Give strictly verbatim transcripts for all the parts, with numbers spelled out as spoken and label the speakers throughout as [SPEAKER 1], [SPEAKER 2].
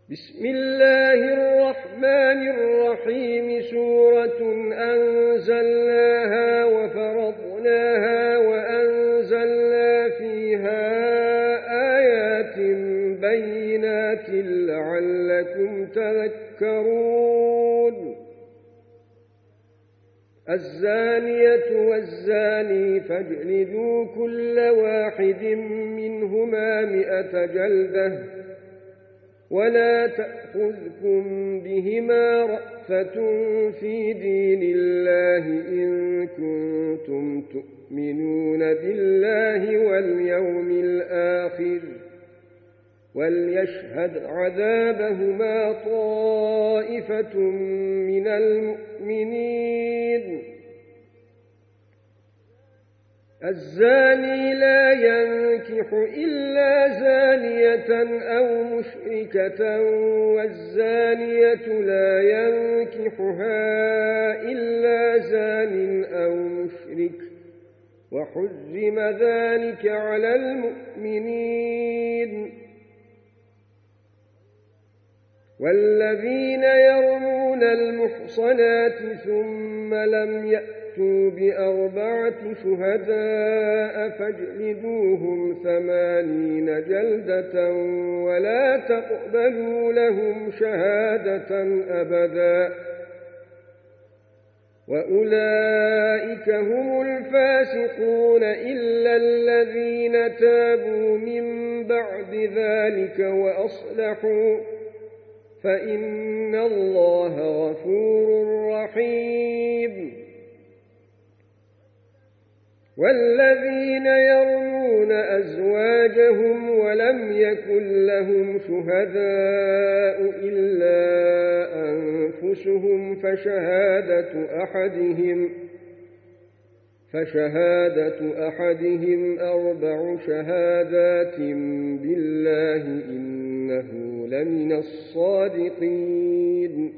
[SPEAKER 1] بسم الله الرحمن الرحيم سورة أنزلناها وفرضناها وأنزلنا فيها آيات بينات لعلكم تذكرون الزانية والزاني فاجلدوا كل واحد منهما مئة جلدة ولا تأخذكم بهما رأفة في دين الله إن كنتم تؤمنون بالله واليوم الآخر وليشهد عذابهما طائفة من المؤمنين الزاني لا ينكح إلا زانية أو مشركة والزانية لا ينكحها إلا زان أو مشرك وحرم ذلك على المؤمنين والذين يرمون المحصنات ثم لم يأتوا بأربعة شهداء فاجلدوهم ثمانين جلدة ولا تقبلوا لهم شهادة أبدا وأولئك هم الفاسقون إلا الذين تابوا من بعد ذلك وأصلحوا فإن الله غفور رحيم والذين يرمون أزواجهم ولم يكن لهم شهداء إلا أنفسهم فشهادة أحدهم فشهادة أحدهم أربع شهادات بالله إنه لمن الصادقين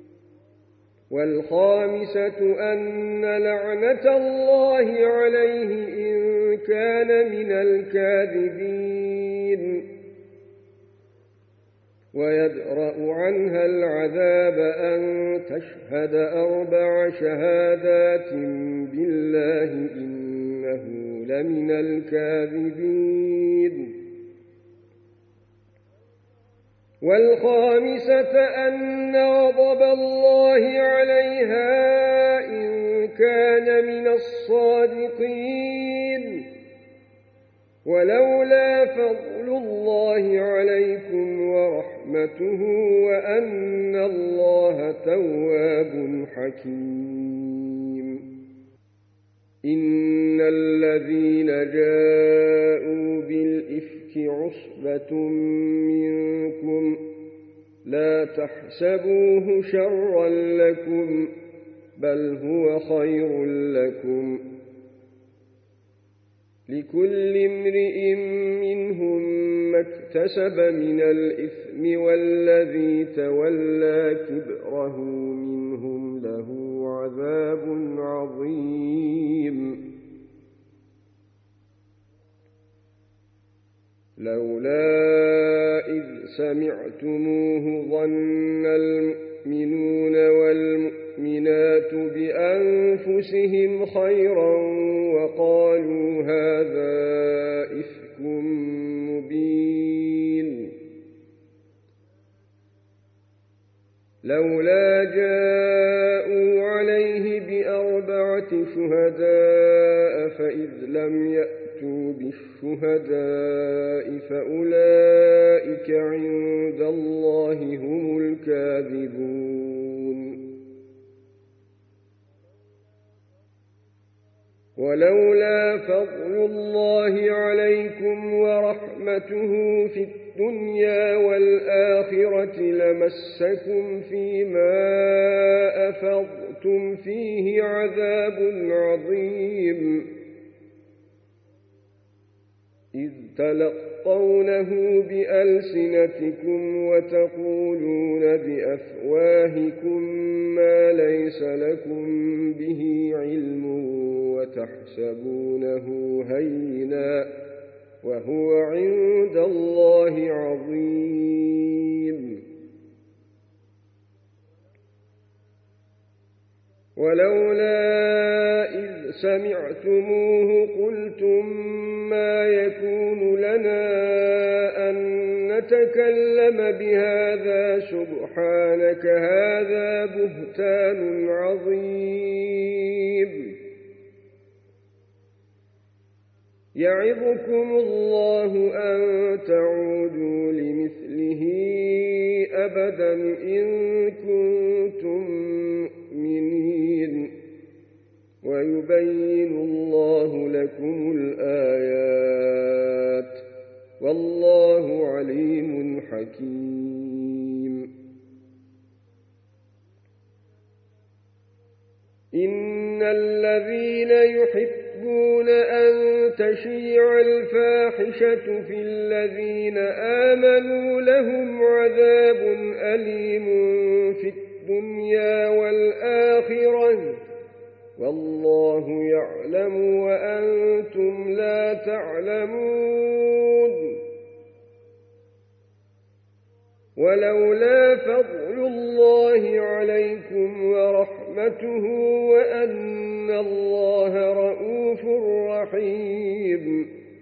[SPEAKER 1] والخامسة أن لعنة الله عليه إن كان من الكاذبين ويدرأ عنها العذاب أن تشهد أربع شهادات بالله إنه لمن الكاذبين والخامسة أن غضب الله عليها إن كان من الصادقين ولولا فضل الله عليكم ورحمته وأن الله تواب حكيم إن الذين جاءوا بالإفك عصبة منكم لا تحسبوه شرا لكم بل هو خير لكم لكل امرئ منهم ما اكتسب من الإثم والذي تولى كبره منهم له عذاب عظيم لولا إذ سمعتموه ظن المؤمنون والمؤمنات بأنفسهم خيرا وقالوا هذا إفك مبين لولا جاءوا عليه بأربعة شهداء فإذ لم يأتوا بالشهداء فأولئك عند الله هم الكاذبون ولولا فضل الله عليكم ورحمته في الدنيا والآخرة لمسكم فيما أفضتم فيه عذاب عظيم إذ تلقونه بألسنتكم وتقولون بأفواهكم ما ليس لكم به علم وتحسبونه هينا وهو عند الله عظيم ولولا إذ سمعتموه قلتم ما يكون لنا أن نتكلم بهذا سبحانك هذا بهتان عظيم يعظكم الله أن تعودوا لمثله أبدا إن كنتم مؤمنين ويبين الله لكم الآيات والله عليم حكيم إن الذين يحبون أن تشيع الفاحشة في الذين آمنوا لهم عذاب أليم في الدنيا والآخرة والله يعلم وأنتم لا تعلمون ولولا فضل الله عليكم ورحمته وأن الله رءوف رحيم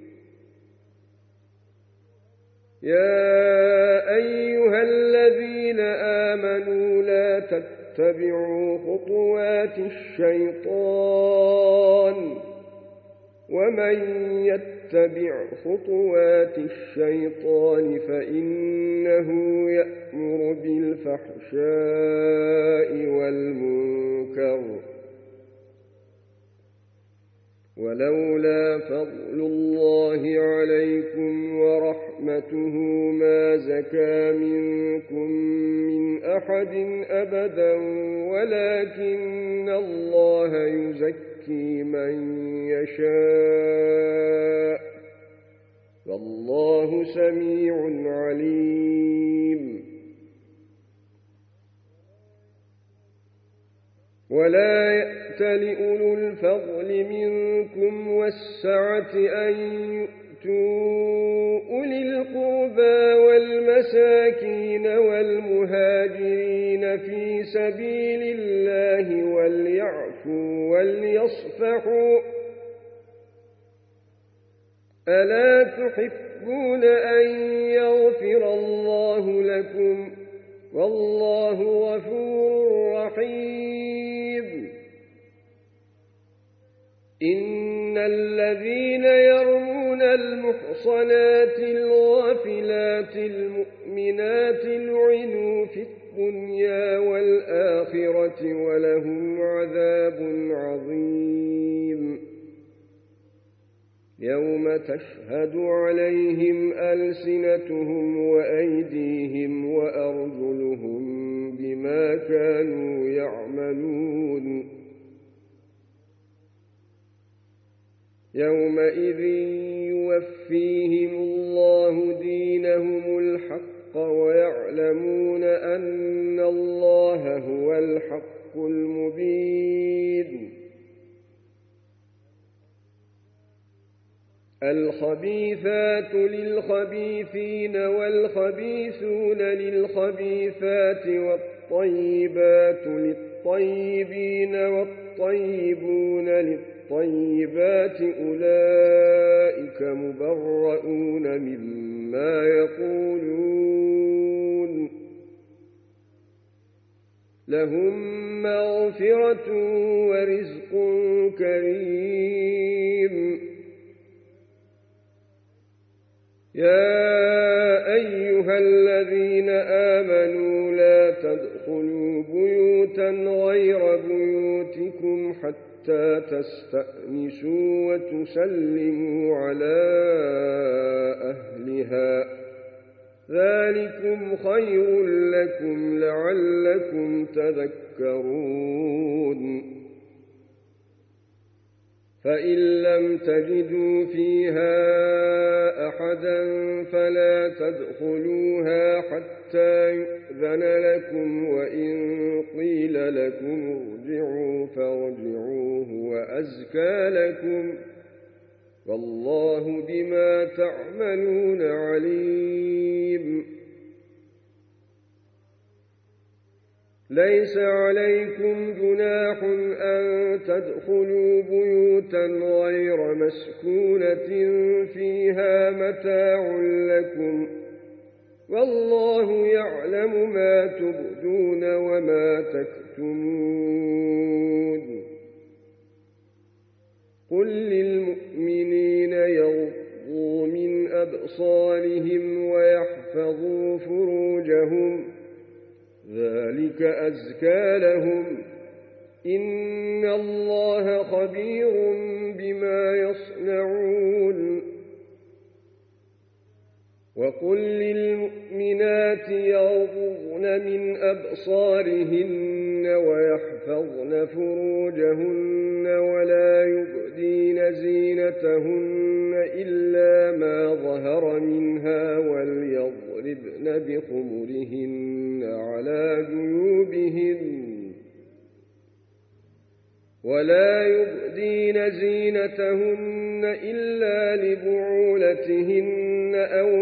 [SPEAKER 1] يا أيها الذين آمنوا لا تتبعوا خطوات الشيطان ومن يتبع خطوات الشيطان فإنه يأمر بالفحشاء والمنكر ولولا فضل الله عليكم ورحمته ما زكى منكم من أحد أبدا ولكن الله يزكي من يشاء والله سميع عليم ولا يأتل أولو الفضل منكم والسعة أن يؤتوا أولي القربى والمساكين والمهاجرين في سبيل الله وليعفوا وليصفحوا ألا تحبون أن يغفر الله لكم والله غفور رحيم إن الذين يرمون المحصنات الغافلات المؤمنات لعنوا في الدنيا والآخرة ولهم عذاب عظيم يوم تشهد عليهم ألسنتهم وأيديهم وأرجلهم بما كانوا يعملون يومئذ يوفيهم الله دينهم الحق ويعلمون أن الله هو الحق المبين الخبيثات للخبيثين والخبيثون للخبيثات والطيبات للطيبين والطيبون للطيبات أولئك مبرؤون مما يقولون لهم مغفرة ورزق كريم يا أيها الذين آمنوا لا تدخلوا بيوتا غير بيوتكم حتى تستأنسوا وتسلموا على أهلها ذلكم خير لكم لعلكم تذكرون فإن لم تجدوا فيها أحدا فلا تدخلوها حتى يؤذن لكم وإن قيل لكم ارجعوا فارجعوا هو أزكى لكم والله بما تعملون عليم ليس عليكم جناح أن تدخلوا بيوتا غير مسكونة فيها متاع لكم والله يعلم ما تبدون وما تكتمون قل للمؤمنين يغضوا من أبصارهم ويحفظوا فروجهم ذلك أزكى لهم إن الله خبير بما يصنعون وقل للمؤمنات يغضضن من أبصارهن ويحفظن فروجهن ولا يبدين زينتهن إلا ما ظهر منها وليضربن بخمرهن على جيوبهن ولا يبدين زينتهن إلا لبعولتهن أو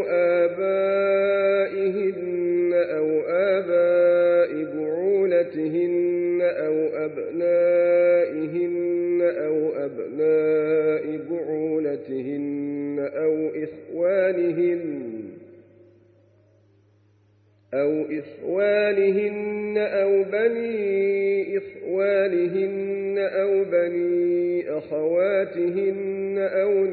[SPEAKER 1] آبائهن أو آباء بعولتهن أو أبنائهن أو أبناء بعولتهن أو إخوانهن أو إخوانهن أو بني إخوانهن أو بني أخواتهن أو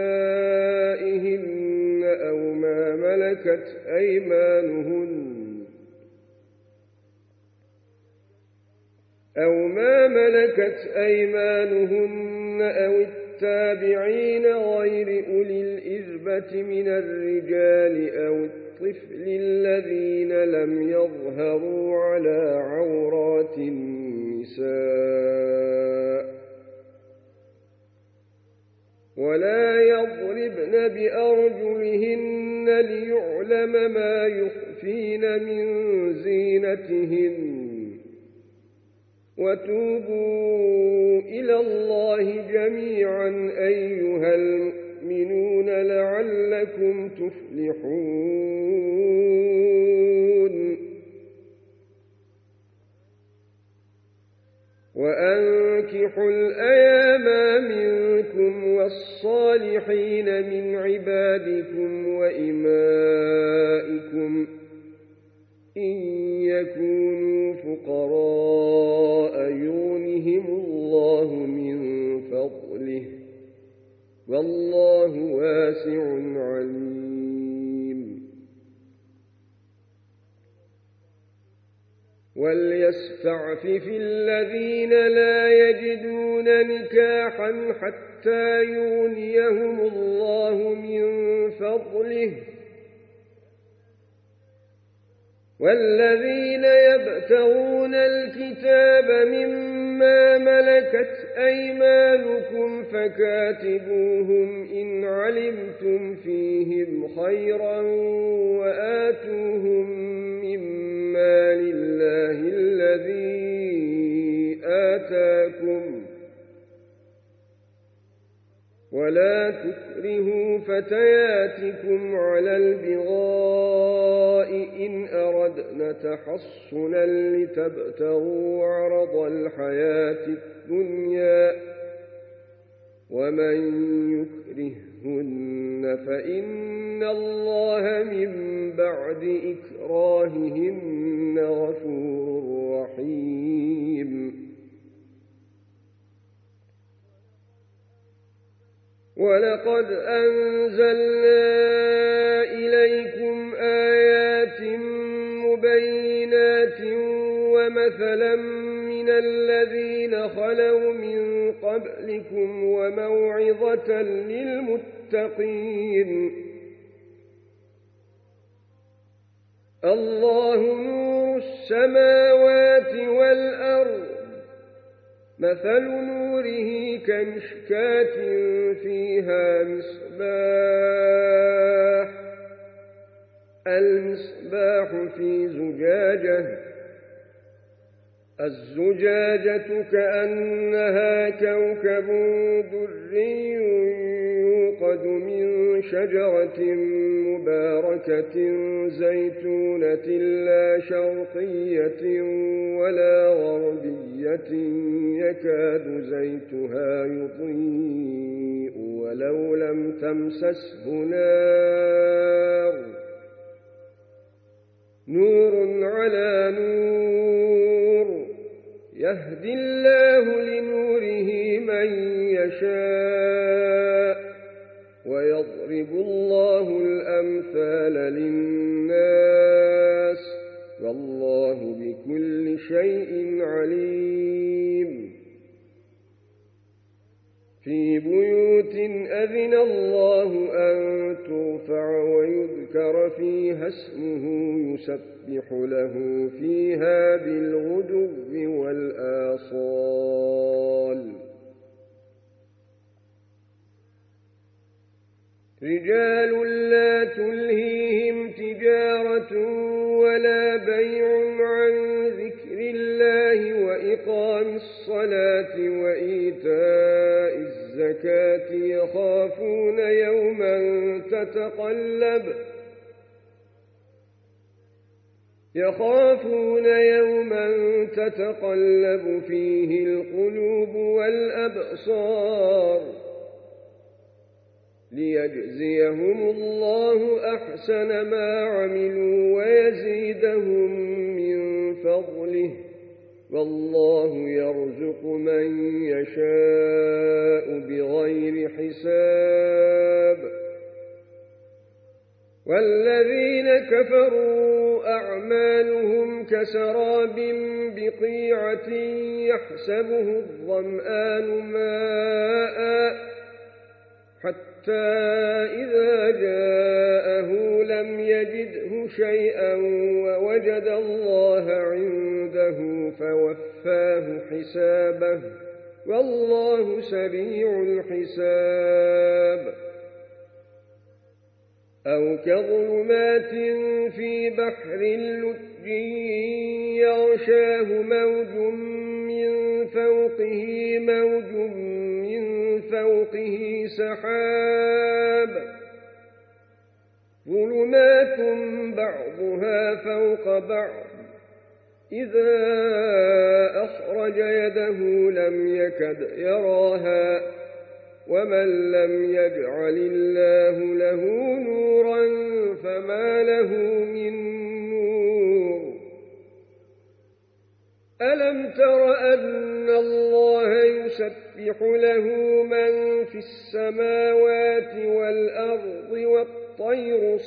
[SPEAKER 1] نسائهن أو ما ملكت أيمانهن أو ما ملكت أيمانهن أو التابعين غير أولي الإربة من الرجال أو الطفل الذين لم يظهروا على عورات النساء ولا يضربن بأرجلهن ليعلم ما يخفين من زينتهن وتوبوا إلى الله جميعا أيها المؤمنون لعلكم تفلحون وأنكحوا الأيام منكم والصالحين من عبادكم وإمائكم إن يكونوا فقراء يغنهم الله من فضله والله واسع عليم وليستعفف الذين لا يجدون نكاحا حتى يغنيهم الله من فضله والذين يبتغون الكتاب مما ملكت أيمانكم فكاتبوهم إن علمتم فيهم خيرا وآتوهم مما لله الذي آتاكم ولا تكرهوا فتياتكم على البغاء إن أردنا تحصنا لتبتغوا عرض الحياة الدنيا ومن يكرهن فإن الله من بعد إكراههن غفور رحيم ولقد أنزلنا إليكم آيات مبينات ومثلا من الذين خلوا من قبلكم وموعظة للمتقين الله نور السماوات والأرض مثل نوره كمشكاة فيها مصباح المصباح في زجاجة الزجاجة كأنها كوكب دري يوقد من شجرة مباركة زيتونة لا شرقية ولا غربية يكاد زيتها يضيء ولو لم تمسسه نار نور على نور يهدي الله لنوره من يشاء ويضرب الله الأمثال للناس والله بكل شيء عليم في بيوت أذن الله أن ترفع ويذكر فيها اسمه يسبح له فيها بالغدو والآصال رجال لا تلهيهم تجارة ولا بيع عن ذكر الله وإقام الصلاة وإيتاء الزكاة يخافون يوما تتقلب يخافون يوما تتقلب فيه القلوب والأبصار ليجزيهم الله أحسن ما عملوا ويزيدهم من فضله والله يرزق من يشاء بغير حساب والذين كفروا أعمالهم كسراب بقيعة يحسبه الظمآن ماء حتى إذا جاءه لم يجده شيئا ووجد الله عنده فوفاه حسابه والله سريع الحساب أو كظلمات في بحر لجي يغشاه موج من فوقه موج من فوقه سحاب ظلمات بعضها فوق بعض إذا أخرج يده لم يكد يراها ومن لم يجعل الله له نورا فما له من نور ألم تر أن الله يسبح له من في السماوات والأرض والطير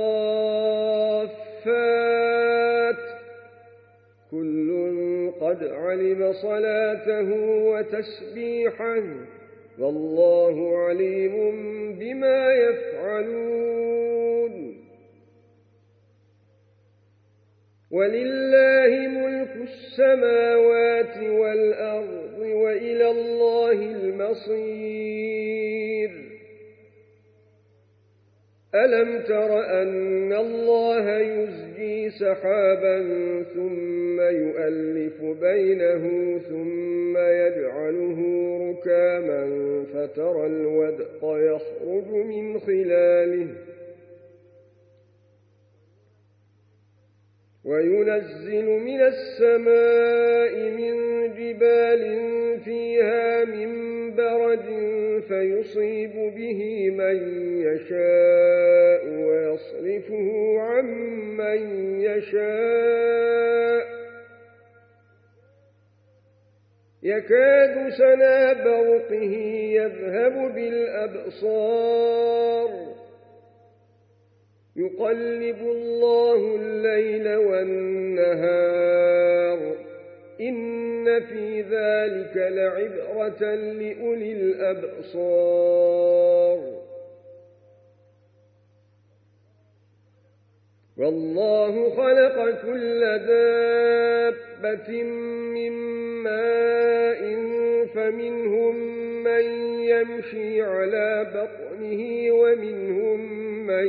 [SPEAKER 1] صافات كل قد علم صلاته وتسبيحه والله عليم بما يفعلون ولله ملك السماوات والأرض وإلى الله المصير ألم تر أن الله يزجي سحابا ثم يؤلف بينه ثم يجعله ركاما فترى الودق يخرج من خلاله وينزل من السماء من جبال فيها من برد فيصيب به من يشاء ويصرفه عن من يشاء يكاد سنا برقه يذهب بالأبصار يقلب الله الليل والنهار إن في ذلك لعبرة لأولي الأبصار والله خلق كل دابة من ماء فمنهم من يمشي على بطنه ومنهم من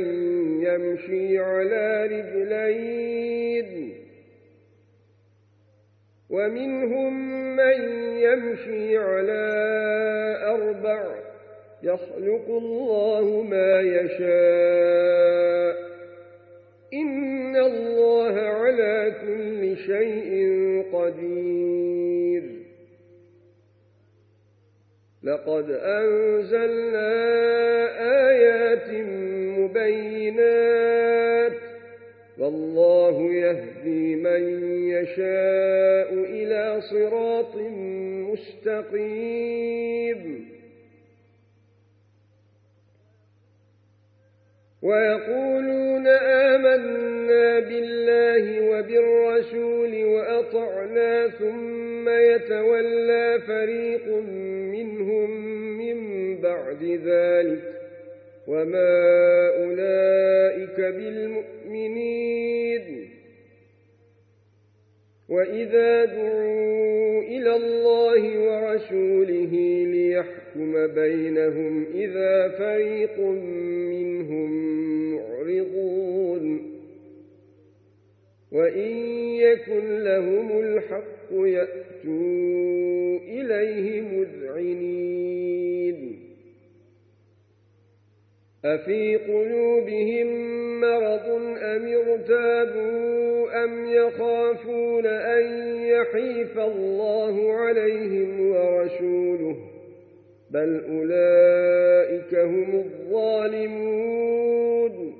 [SPEAKER 1] يمشي على رجلين ومنهم من يمشي على أربع يخلق الله ما يشاء إن الله على كل شيء قدير لقد أنزلنا آيات مبينات والله يهدي من يشاء إلى صراط مستقيم ويقولون آمنا بالله وبالرسول وأطعنا ثم يتولى فريق منهم من بعد ذلك وما أولئك بالمؤمنين وإذا دعوا إلى الله ورسوله ليحكم بينهم إذا فريق منهم معرضون وإن يكن لهم الحق يأتوا إليه مذعنين أفي قلوبهم مرض أم ارتابوا أم يخافون أن يحيف الله عليهم ورسوله بل أولئك هم الظالمون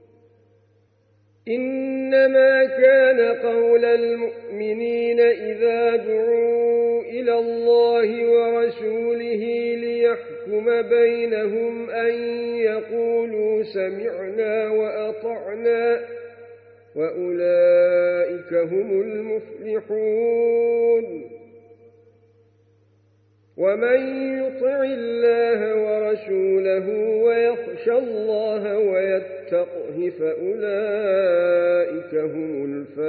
[SPEAKER 1] إنما كان قول المؤمنين إذا دعوا إلى الله ورسوله ليحكم بينهم أن يقولوا سمعنا وأطعنا وأولئك هم المفلحون ومن يطع الله ورسوله ويخشى الله ويتقه فأولئك هم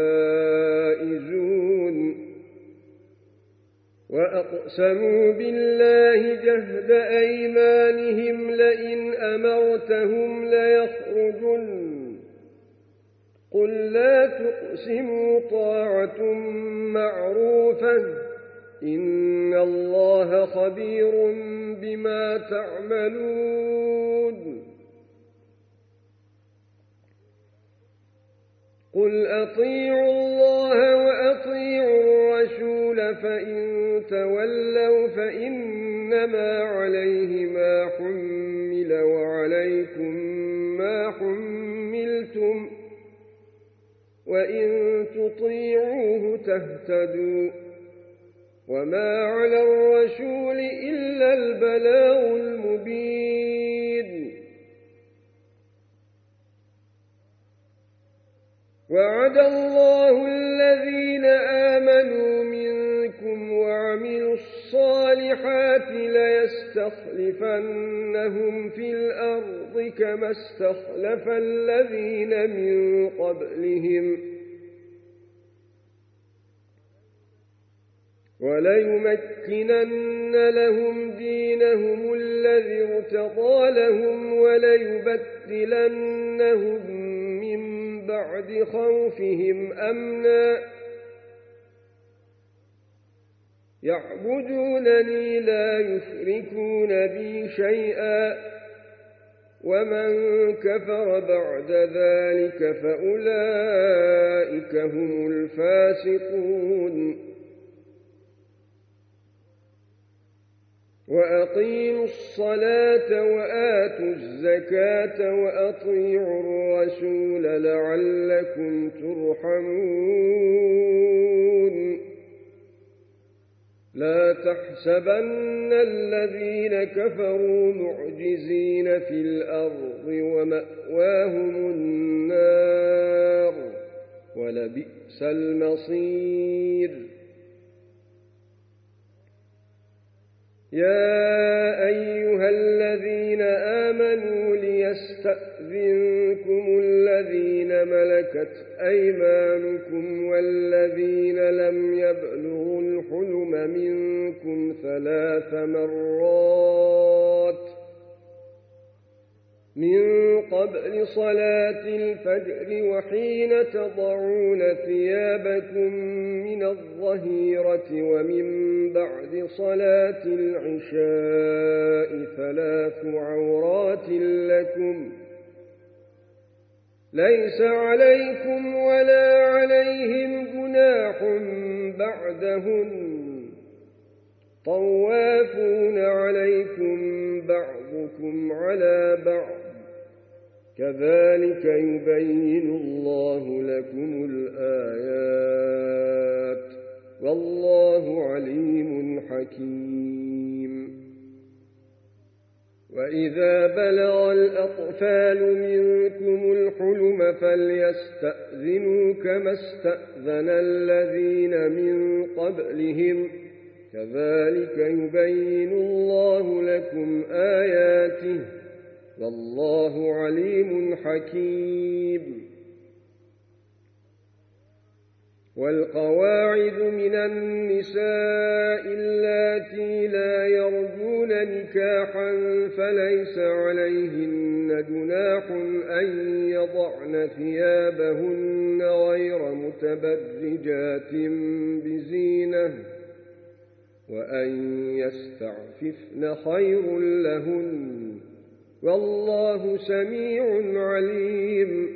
[SPEAKER 1] الفائزون وأقسموا بالله جهد أيمانهم لئن أمرتهم ليخرجن قل لا تقسموا طاعة معروفة إن الله خبير بما تعملون قل أطيعوا الله وأطيعوا الرسول فإن تولوا فإنما عليه ما حمل وعليكم ما حملتم وإن تطيعوه تهتدوا وما على الرسول إلا البلاغ المبين وعد الله الذين آمنوا منكم وعملوا الصالحات ليستخلفنهم في الأرض كما استخلف الذين من قبلهم وليمكنن لهم دينهم الذي ارتضى لهم وليبدلنهم من بعد خوفهم أمنا يعبدونني لا يشركون بي شيئا ومن كفر بعد ذلك فأولئك هم الفاسقون وأقيموا الصلاة وآتوا الزكاة وأطيعوا الرسول لعلكم ترحمون لا تحسبن الذين كفروا معجزين في الأرض ومأواهم النار ولبئس المصير يا أيها الذين آمنوا ليستأذنكم الذين ملكت أيمانكم والذين لم يبلغوا الحلم منكم ثلاث مرات من قبل صلاة الفجر وحين تضعون ثيابكم من الظهيرة ومن بعد صلاة العشاء ثلاث عورات لكم ليس عليكم ولا عليهم جناح بعدهن طوافون عليكم بعضكم على بعض كذلك يبين الله لكم الآيات والله عليم حكيم. وإذا بلغ الأطفال منكم الحلم فليستأذنوا كما استأذن الذين من قبلهم كذلك يبين الله لكم آياته والله عليم حكيم. والقواعد من النساء اللاتي لا يرجون نكاحا فليس عليهن جناح أن يضعن ثيابهن غير متبرجات بزينة وأن يستعففن خير لهن والله سميع عليم.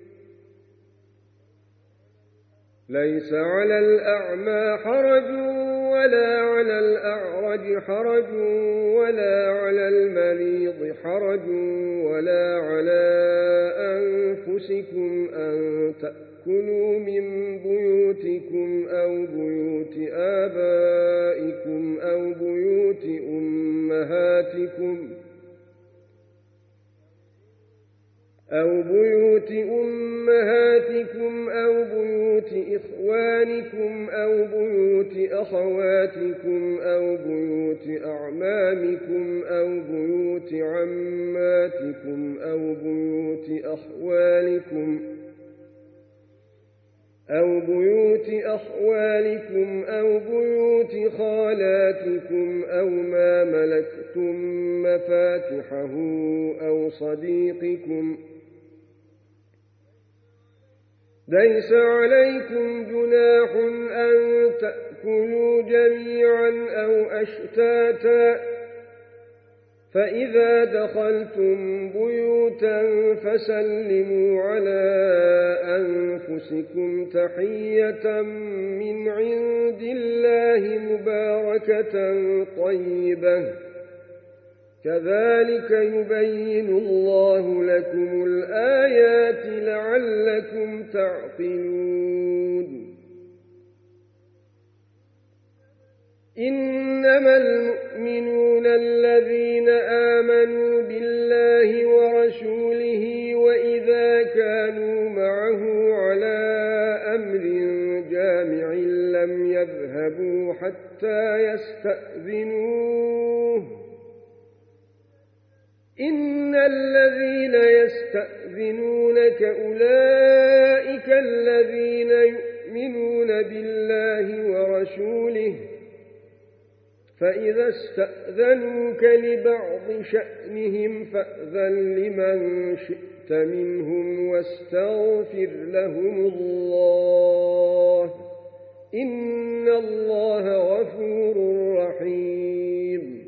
[SPEAKER 1] ليس على الأعمى حرج ولا على الأعرج حرج ولا على المريض حرج ولا على أنفسكم أن تأكلوا من بيوتكم أو بيوت آبائكم أو بيوت أمهاتكم أو بيوت أمهاتكم أو بيوت إخوانكم أو بيوت أخواتكم أو بيوت أعمامكم أو بيوت عماتكم أو بيوت أخوالكم أو بيوت أخوالكم أو بيوت خالاتكم أو ما ملكتم مفاتحه أو صديقكم ليس عليكم جناح أن تأكلوا جميعا أو أشتاتا فإذا دخلتم بيوتا فسلموا على أنفسكم تحية من عند الله مباركة طيبة كذلك يبين الله لكم الآيات لعلكم تعقلون. إنما المؤمنون الذين آمنوا بالله ورسوله وإذا كانوا معه على أمر جامع لم يذهبوا حتى يستأذنوه إن الذين يستأذنونك أولئك الذين يؤمنون بالله ورسوله فإذا استأذنوك لبعض شأنهم فأذن لمن شئت منهم واستغفر لهم الله إن الله غفور رحيم.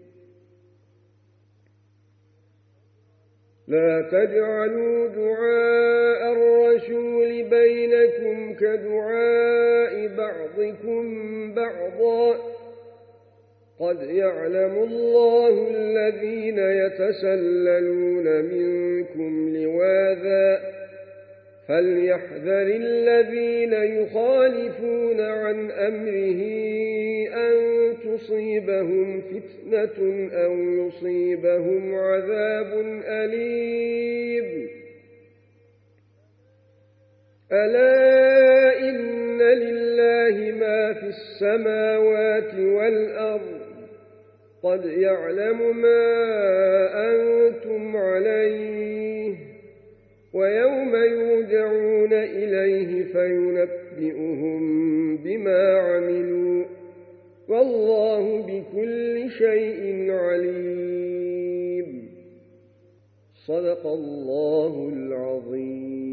[SPEAKER 1] لا تجعلوا دعاء الرسول بينكم كدعاء بعضكم بعضا قد يعلم الله الذين يتسللون منكم لواذا فليحذر الذين يخالفون عن أمره أن تصيبهم فتنة أو يصيبهم عذاب أليم. ألا إن لله ما في السماوات والأرض قد يعلم ما أنتم عليه ويوم يرجعون إليه فينبئهم بما عملوا والله بكل شيء عليم. صدق الله العظيم.